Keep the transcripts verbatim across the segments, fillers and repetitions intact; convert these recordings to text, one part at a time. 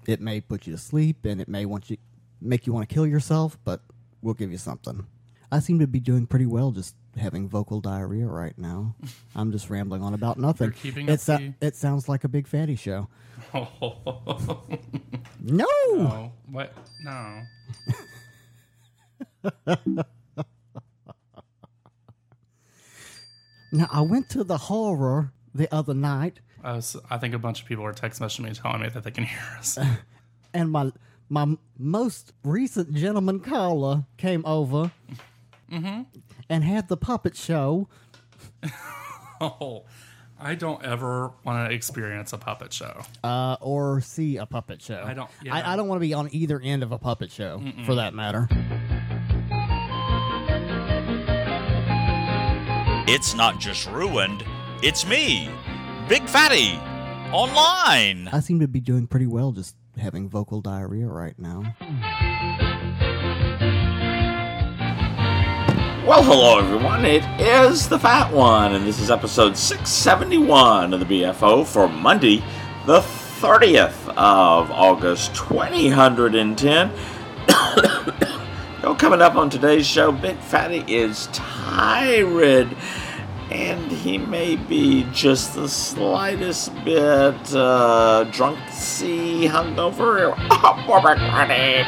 It may put you to sleep, and it may want you make you want to kill yourself, but we'll give you something. I seem to be doing pretty well just having vocal diarrhea right now. I'm just rambling on about nothing. You're keeping It's up a, the... It sounds like a big fatty show. Oh. No! No. What? No. Now, I went to the horror the other night. I, was, I think a bunch of people are text messaging me telling me that they can hear us. And my my most recent gentleman caller came over mm-hmm. and had the puppet show. Oh, I don't ever want to experience a puppet show. Uh, or see a puppet show. I don't. Yeah. I, I don't want to be on either end of a puppet show, Mm-mm. for that matter. It's not just ruined, it's me, Big Fatty, online. I seem to be doing pretty well just having vocal diarrhea right now. Well, hello everyone, it is the Fat One, and this is episode six seventy-one of the B F O for Monday, the thirtieth of August, twenty ten. Yo, coming up on today's show, Big Fatty is tired, and he may be just the slightest bit uh, drunk-y hungover. Oh, poor Big Fatty.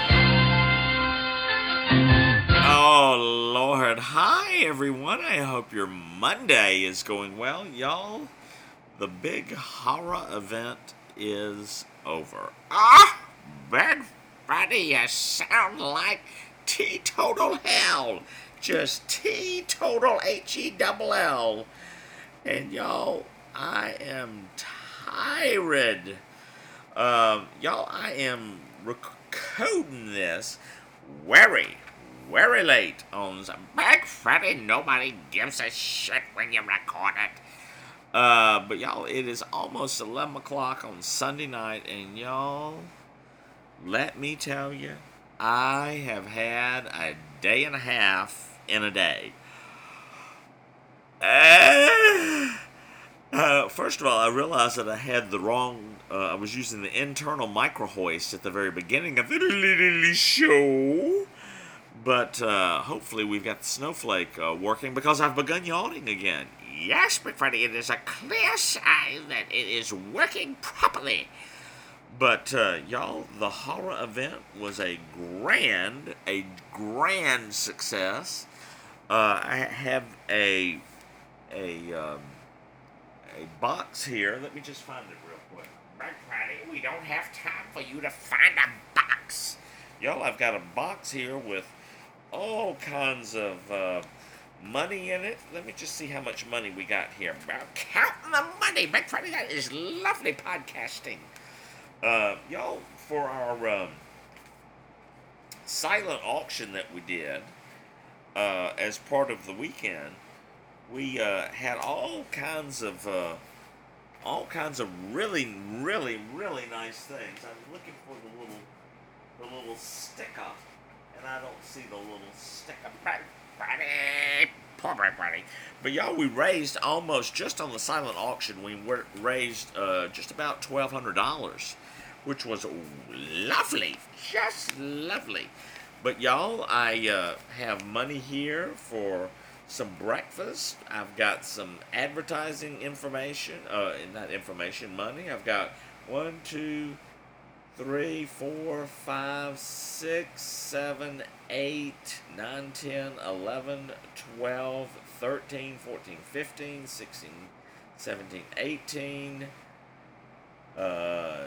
Oh, Lord. Hi, everyone. I hope your Monday is going well. Y'all, the big horror event is over. Ah! Big Fatty, you sound like teetotal hell. Just teetotal H E double L. And y'all, I am tired. Um, y'all, I am recording this very, very late on Big Fatty. Nobody gives a shit when you record it. Uh, but y'all, it is almost eleven o'clock on Sunday night, and y'all, let me tell you, I have had a day and a half in a day. Uh, uh, first of all, I realized that I had the wrong, uh, I was using the internal micro hoist at the very beginning of the little show. But uh, hopefully we've got the snowflake uh, working because I've begun yawning again. Yes, Big Fatty, it is a clear sign that it is working properly. But, uh, y'all, the horror event was a grand, a grand success. Uh, I have a, a, um, a box here. Let me just find it real quick. Big Fatty, we don't have time for you to find a box. Y'all, I've got a box here with all kinds of, uh, money in it. Let me just see how much money we got here. Counting the money, Big Fatty, that is lovely podcasting. Uh, y'all, for our um, silent auction that we did uh, as part of the weekend, we uh, had all kinds of uh, all kinds of really, really, really nice things. I'm looking for the little the little sticker, and I don't see the little sticker. Buddy, poor buddy. But y'all, we raised almost just on the silent auction. We raised uh, just about twelve hundred dollars. Which was lovely, just lovely. But y'all, I uh, have money here for some breakfast. I've got some advertising information, uh, not information, money. I've got one, two, three, four, five, six, seven, eight, nine, ten, eleven, twelve, thirteen, fourteen, fifteen, sixteen, seventeen, eighteen, uh...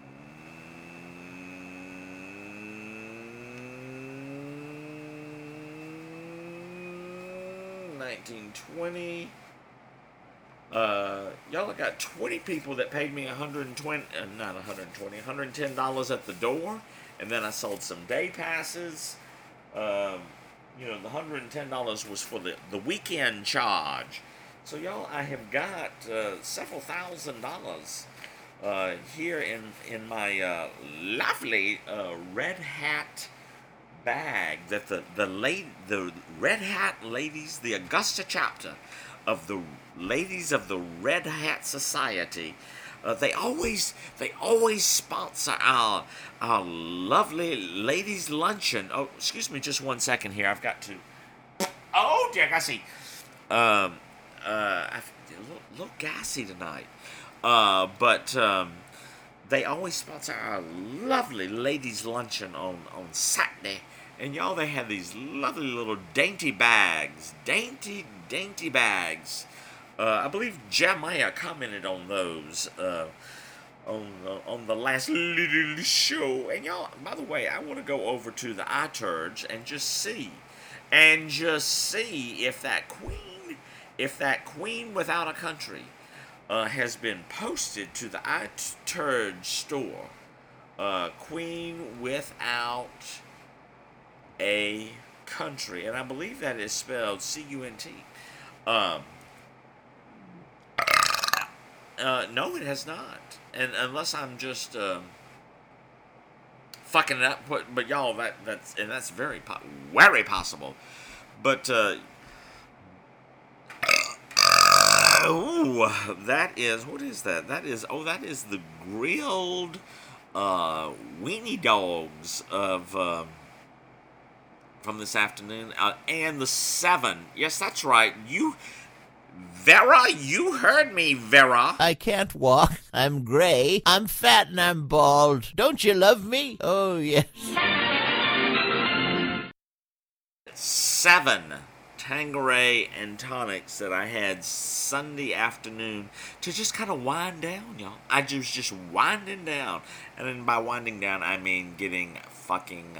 nineteen, twenty. Uh, y'all, I got twenty people that paid me one hundred twenty, uh, not one hundred twenty, one hundred ten dollars at the door, and then I sold some day passes. Um, you know, the one hundred ten dollars was for the, the weekend charge. So, y'all, I have got uh, several thousand dollars uh, here in in my uh, lovely uh, Red Hat bag that the the late the Red Hat ladies, the Augusta chapter of the Ladies of the Red Hat Society, Uh, they always they always sponsor our our lovely ladies luncheon. Oh, excuse me, just one second here. I've got to. Oh dear, I see. Um, uh, I've, a little, little gassy tonight. Uh, but um, they always sponsor our lovely ladies luncheon on on Saturday. And y'all, they have these lovely little dainty bags, dainty dainty bags. Uh, I believe Jeremiah commented on those uh, on uh, on the last little show. And y'all, by the way, I want to go over to the iTurds and just see, and just see if that queen, if that queen without a country, uh, has been posted to the iTurd store. Uh, queen without a country, and I believe that is spelled C U N T. Um. Uh, no, it has not. And unless I'm just um, fucking it up, but, but y'all, that that's and that's very po- very possible. But uh, ooh, that is what is that? That is oh, that is the grilled uh, weenie dogs of um, from this afternoon, uh, and the seven. Yes, that's right. You. Vera, you heard me, Vera. I can't walk. I'm gray. I'm fat and I'm bald. Don't you love me? Oh, yes. Seven Tanqueray and tonics that I had Sunday afternoon to just kind of wind down, y'all. I just just winding down. And then by winding down, I mean getting fucking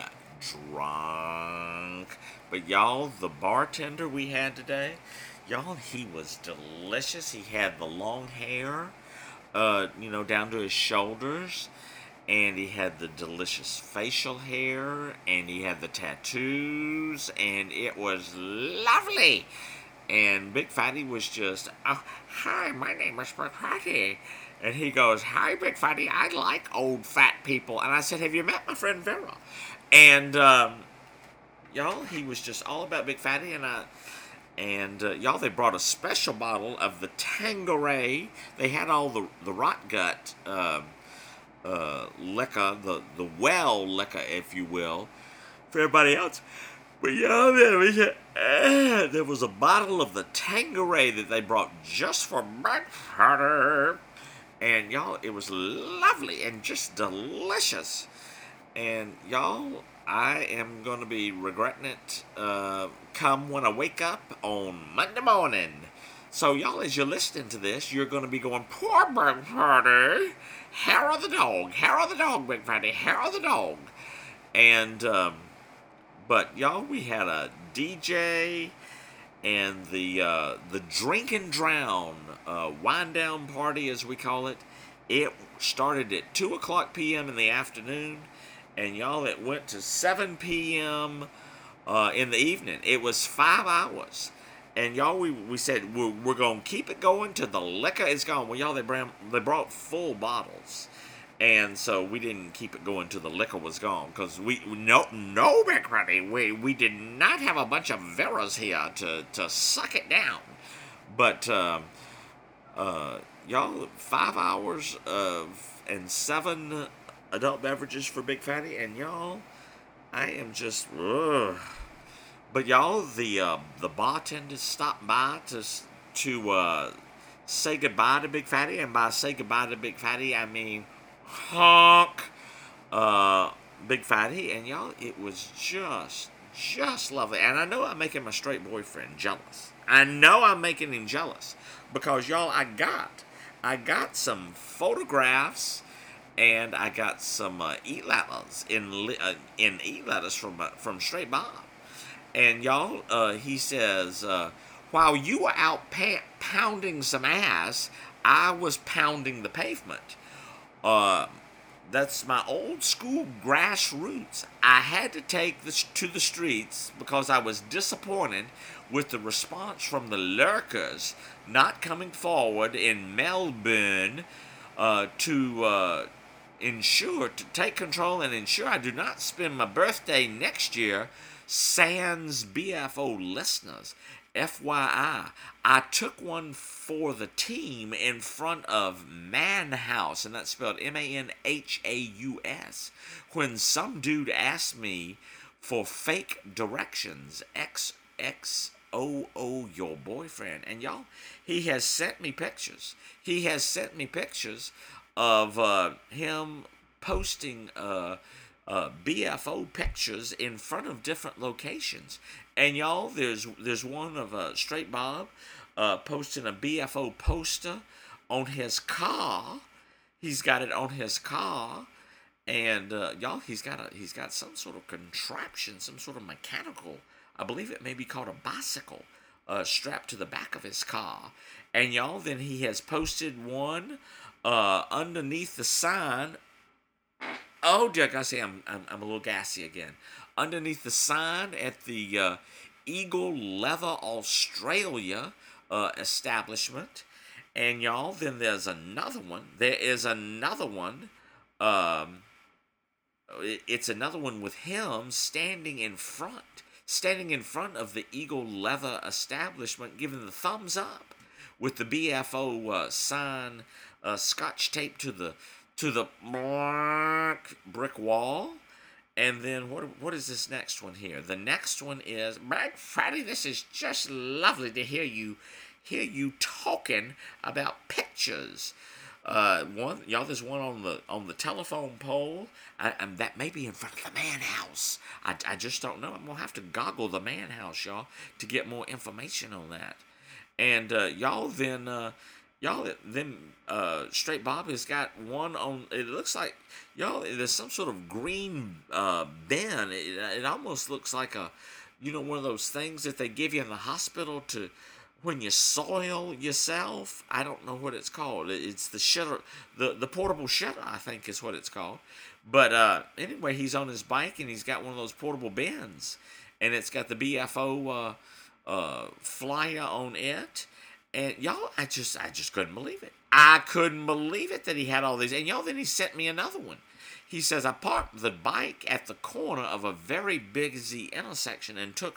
drunk. But y'all, the bartender we had today... Y'all, he was delicious. He had the long hair, uh, you know, down to his shoulders. And he had the delicious facial hair. And he had the tattoos. And it was lovely. And Big Fatty was just, oh, hi, my name is Big Fatty. And he goes, hi, Big Fatty, I like old fat people. And I said, have you met my friend Vera? And, um, y'all, he was just all about Big Fatty. And I... And, uh, y'all, they brought a special bottle of the Tanqueray. They had all the, the rot gut uh, uh, liquor, the, the well liquor, if you will, for everybody else. But, y'all, there was, a, uh, there was a bottle of the Tanqueray that they brought just for Big Fatty. And, y'all, it was lovely and just delicious. And, y'all... I am going to be regretting it uh, come when I wake up on Monday morning. So, y'all, as you're listening to this, you're going to be going, poor Big Fatty, hair of the dog, hair of the dog, Big Fatty, hair of the dog. And, um, but, y'all, we had a D J and the, uh, the Drink and Drown uh, wind-down party, as we call it. It started at two o'clock p.m. in the afternoon. And y'all, it went to seven p.m. Uh, in the evening. It was five hours. And y'all, we, we said we're, we're going to keep it going till the liquor is gone. Well, y'all, they brought, they brought full bottles. And so we didn't keep it going till the liquor was gone. Because we, no, no, Big Fatty, we, we did not have a bunch of Veras here to, to suck it down. But, um, uh, y'all, five hours of, and seven adult beverages for Big Fatty, and y'all, I am just, ugh. But y'all, the uh, the bartender stopped by to to uh, say goodbye to Big Fatty, and by say goodbye to Big Fatty, I mean honk, uh, Big Fatty, and y'all, it was just just lovely. And I know I'm making my straight boyfriend jealous. I know I'm making him jealous because y'all, I got I got some photographs. And I got some uh, e-letters in uh, in e-letters from uh, from Straight Bob. And y'all, uh, he says, uh, while you were out pa- pounding some ass, I was pounding the pavement. Uh, that's my old school grassroots. I had to take this to the streets because I was disappointed with the response from the lurkers not coming forward in Melbourne uh, to... Uh, ensure, to take control and ensure I do not spend my birthday next year sans B F O listeners. F Y I, I took one for the team in front of Manhaus, and that's spelled M A N H A U S, when some dude asked me for fake directions, X X O O, your boyfriend. And y'all, he has sent me pictures. He has sent me pictures of uh, him posting uh, uh, B F O pictures in front of different locations. And y'all, there's there's one of uh, Straight Bob uh, posting a B F O poster on his car. He's got it on his car, and uh, y'all, he's got a he's got some sort of contraption, some sort of mechanical. I believe it may be called a bicycle, uh, strapped to the back of his car. And y'all, then he has posted one uh, underneath the sign. Oh, dear God, see, I'm, I'm I'm a little gassy again. Underneath the sign at the uh, Eagle Leather Australia uh, establishment. And y'all, then there's another one. There is another one. Um, it, it's another one with him standing in front. Standing in front of the Eagle Leather establishment, giving the thumbs up with the B F O uh, sign uh, scotch taped to the to the brick wall. And then what what is this next one here? The next one is, Big Fatty, this is just lovely to hear you hear you talking about pictures. Uh, one y'all, there's one on the on the telephone pole. I, and that may be in front of the man house. I, I just don't know. I'm gonna have to goggle the man house, y'all, to get more information on that. And uh, y'all, then uh, y'all, then uh, Straight Bob has got one on. It looks like y'all. There's some sort of green uh, bin. It, it almost looks like a, you know, one of those things that they give you in the hospital to. When you soil yourself, I don't know what it's called. It's the shitter, the, the portable shitter, I think is what it's called. But uh, anyway, he's on his bike and he's got one of those portable bins, and it's got the B F O uh, uh, flyer on it. And y'all, I just, I just couldn't believe it. I couldn't believe it that he had all these. And y'all, then he sent me another one. He says, I parked the bike at the corner of a very busy intersection and took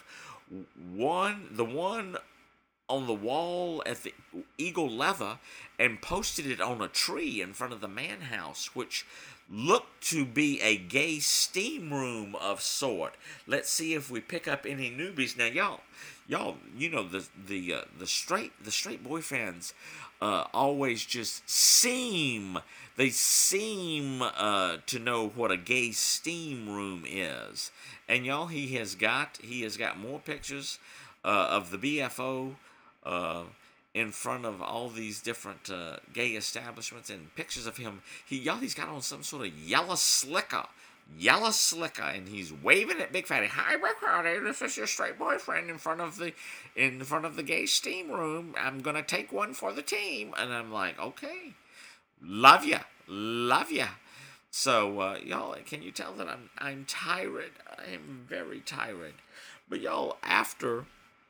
one, the one. on the wall at the Eagle Leather and posted it on a tree in front of the man house, which looked to be a gay steam room of sort. Let's see if we pick up any newbies. Now, y'all, y'all, you know the the uh, the straight the straight boyfriends uh, always just seem they seem uh, to know what a gay steam room is. And y'all, he has got he has got more pictures uh, of the B F O. Uh, in front of all these different uh, gay establishments, and pictures of him. He y'all, he's got on some sort of yellow slicker, yellow slicker, and he's waving at Big Fatty. Hi, Big Fatty, this is your straight boyfriend in front of the in front of the gay steam room. I'm gonna take one for the team, and I'm like, okay, love ya, love ya. So uh, y'all, can you tell that I'm I'm tired? I am very tired. But y'all, after.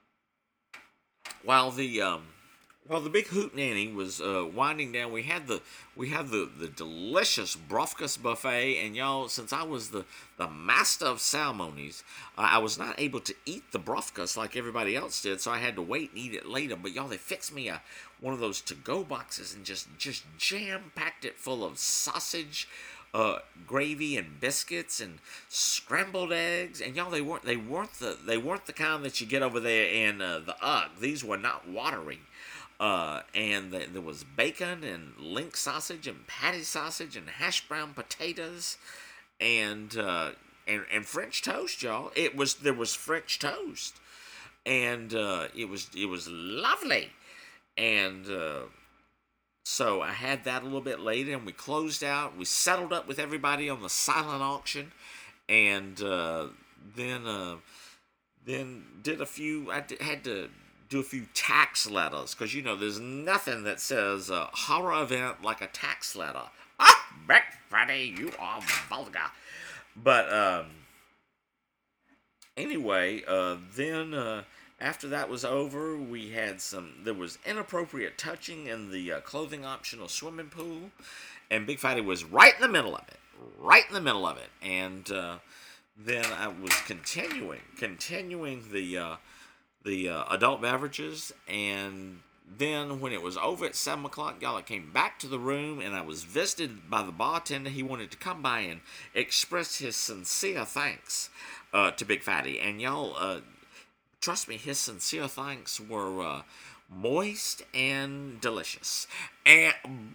While the um, while the big hootenanny was uh, winding down, we had the we had the, the delicious Brofkus buffet, and y'all, since I was the, the master of ceremonies, uh, I was not able to eat the Brofkus like everybody else did, so I had to wait and eat it later. But y'all, they fixed me a one of those to-go boxes and just just jam-packed it full of sausage. Uh, gravy and biscuits and scrambled eggs, and y'all, they weren't they weren't the they weren't the kind that you get over there in uh, the U G. These were not watery, uh, and the, there was bacon and link sausage and patty sausage and hash brown potatoes, and uh, and and French toast, y'all. It was there was French toast, and uh, it was it was lovely, and. Uh, So I had that a little bit later, and we closed out. We settled up with everybody on the silent auction, and uh, then uh, then did a few. I did, had to do a few tax letters because you know there's nothing that says uh, horror event like a tax letter. Ah, Big Fatty, you are vulgar. But um, anyway, uh, then. Uh, After that was over, we had some, there was inappropriate touching in the uh, clothing optional swimming pool, and Big Fatty was right in the middle of it, right in the middle of it, and uh, then I was continuing, continuing the, uh, the uh, adult beverages, and then when it was over at seven o'clock, y'all, I came back to the room, and I was visited by the bartender. He wanted to come by and express his sincere thanks uh, to Big Fatty. And y'all, uh, trust me, his sincere thanks were uh, moist and delicious. And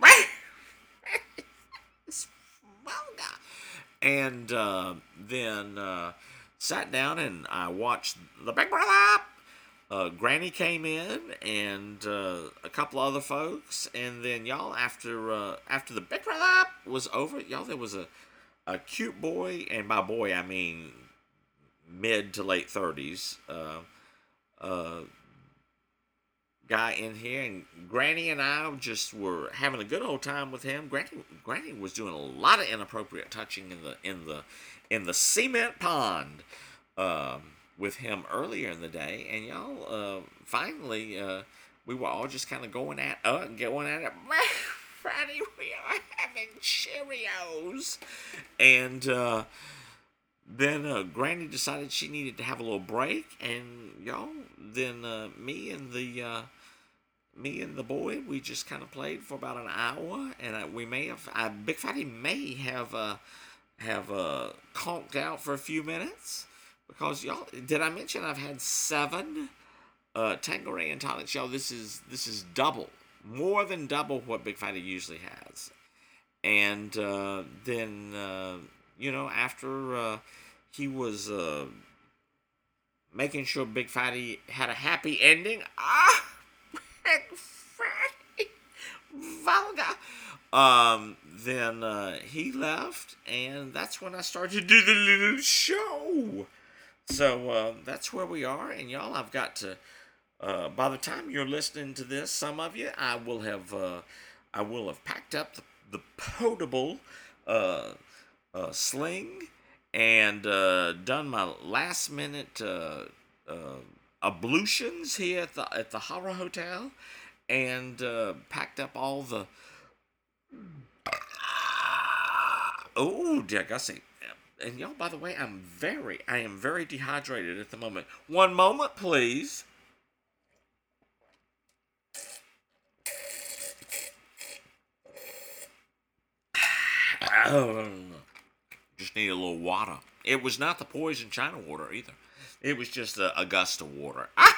and uh, then uh, sat down and I watched the Big Brother. Uh, Granny came in and uh, a couple other folks, and then y'all, after uh, after the Big Brother was over, y'all, there was a a cute boy, and by boy I mean mid to late thirties, uh, uh, guy in here, and Granny and I just were having a good old time with him. Granny, Granny was doing a lot of inappropriate touching in the in the in the cement pond um, with him earlier in the day, and y'all, uh, finally, uh, we were all just kind of going at uh, going at it. Friday, we are having Cheerios, and uh, then uh, Granny decided she needed to have a little break, and y'all, then uh, me and the uh, me and the boy, we just kind of played for about an hour, and uh, we may have, uh, Big Fatty may have uh, have uh, conked out for a few minutes, because y'all, did I mention I've had seven uh, Tanqueray and tonics? Y'all, this is this is double, more than double what Big Fatty usually has, and uh, then uh, you know, after uh, he was uh, making sure Big Fatty had a happy ending. Ah, Big Fatty, vulgar. Um, then uh, he left, and that's when I started to do the little show. So uh, that's where we are, and y'all, I've got to. Uh, by the time you're listening to this, some of you, I will have, uh, I will have packed up the, the potable uh, uh, sling and uh, done my last minute uh, uh, ablutions here at the at the Horror Hotel, and uh, packed up all the. Oh dear Gussie. And y'all, by the way, I'm very, I am very dehydrated at the moment. One moment, please. Oh, just need a little water. It was not the poison China water either. It was just the Augusta water. Ah!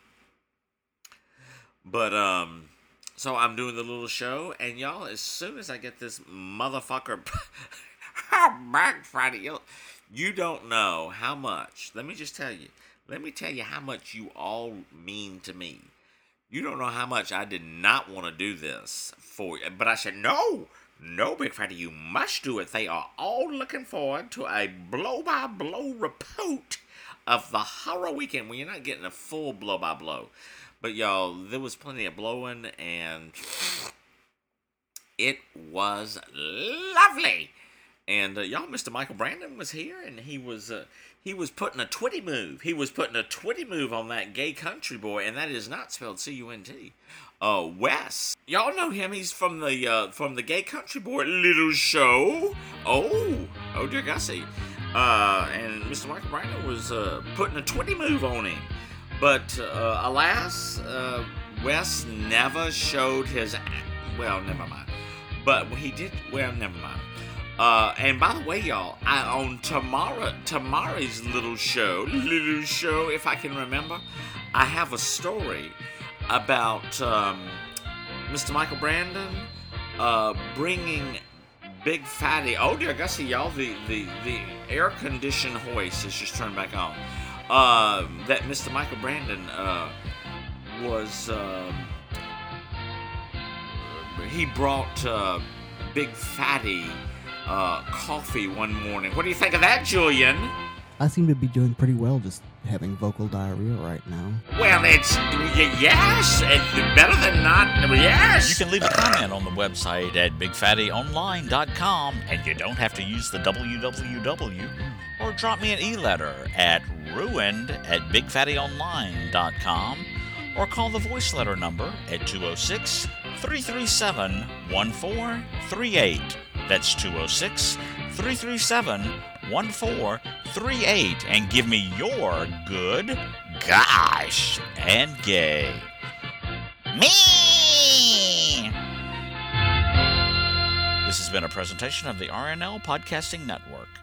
But, um, so I'm doing the little show, and y'all, as soon as I get this motherfucker back Friday, you you don't know how much. Let me just tell you. Let me tell you how much you all mean to me. You don't know how much I did not want to do this for you. But I said, no, no, Big Fatty, you must do it. They are all looking forward to a blow-by-blow report of the horror weekend. Well, you're not getting a full blow-by-blow. But, y'all, there was plenty of blowing, and it was lovely. And, uh, y'all, Mister Michael Brandon was here, and he was uh, he was putting a twitty move. He was putting a twitty move on that gay country boy, and that is not spelled C U N T. Uh, Wes. Y'all know him. He's from the uh, from the Gay Country Boy little show. Oh, oh dear Gussie. Uh, and Mister Michael Brandon was uh, putting a twitty move on him. But, uh, alas, uh, Wes never showed his... Well, never mind. But he did... Well, never mind. Uh, and by the way, y'all, I on tomorrow, tomorrow's little show, little show, if I can remember, I have a story about um, Mister Michael Brandon uh, bringing Big Fatty... Oh, dear Gussie, y'all, the, the, the air-conditioned hoist is just turned back on. Uh, that Mister Michael Brandon uh, was... Uh, he brought uh, Big Fatty... Uh, coffee one morning. What do you think of that, Julian? I seem to be doing pretty well just having vocal diarrhea right now. Well, it's... Y- yes! It's better than not... Yes! You can leave a comment on the website at big fatty online dot com, and you don't have to use the w w w, or drop me an e-letter at ruined at big fatty online dot com, or call the voice letter number at two oh six, three three seven, one four three eight. That's two oh six, three three seven, one four three eight, and give me your good, gosh, and gay. Me! This has been a presentation of the R N L Podcasting Network.